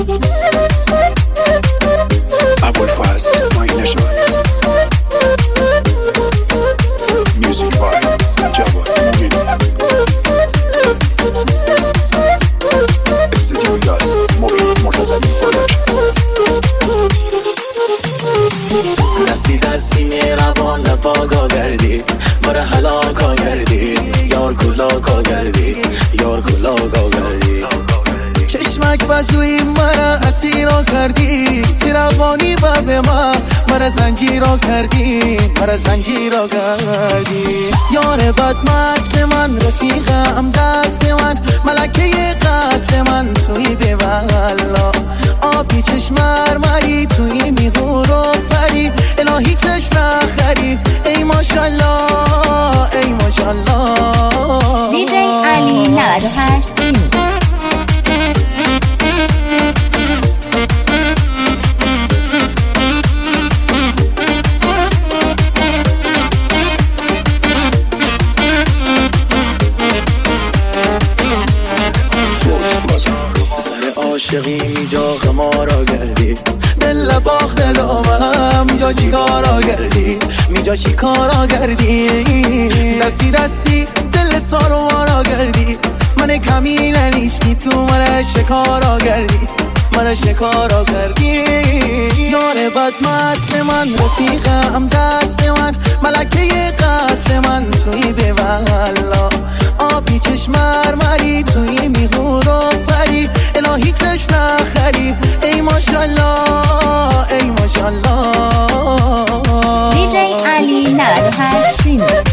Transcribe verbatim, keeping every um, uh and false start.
ابوالفضل اسماعیل نژاد. میوزیک بای جواد مومنی. استودیو یاز مبین مرتضوی پروداکشن. دستی دستی میربان پاگا گردی مرا هلاکا گردی یار کلاکا گردی یار کلاکا گردی چشمک بزوی مرا اسیرا کردی تیروانی باب ما مرا زنجیرا کردی مرا زنجیرا کردی یار بد مست من رفیقم دست من ملکه قصر من توی به والا آبی چشم مرمری توی میهور و پری الهی چشم نخری ای ماشالله ای ماشالله. دیجی علی نود و هشت ریمیکس. عاشقی میجا غمارا گردی دل باخت دامم میجا چی کارا گردی میجا چی کارا گردی دستی دستی دل تارو مارا گردی من کمینه نیستی تو من شکارا گردی من شکارا کردی یار بد مست من رفیقم دست من ملکه قصر من توی به والا آبی چشم مرمری توی میهور و پری الهی چشم نخری ای ماشالله ای ماشالله. دیجی علی نود و هشت ریمیکس.